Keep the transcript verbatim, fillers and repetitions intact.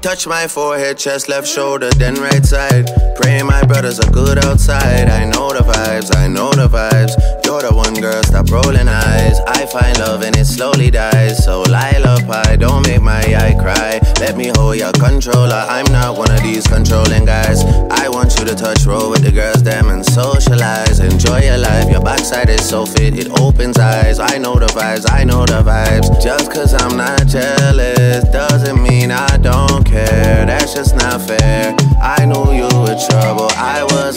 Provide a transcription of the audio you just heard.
Touch my forehead, chest, left shoulder, then right side. Pray my brothers are good outside. I know the vibes, I know the vibes. You're the one girl, stop rolling eyes. I find love and it slowly dies. So lullaby, don't make my eye cry. Let me hold your controller. I'm not one of these controlling guys. I want you to touch, roll with the girls, them and socialize. Enjoy your life, your backside is so fit, it opens eyes. I know the vibes, I know the vibes. Just cause I'm not jealous doesn't mean I don't care. That's just not fair. I knew you were trouble, I was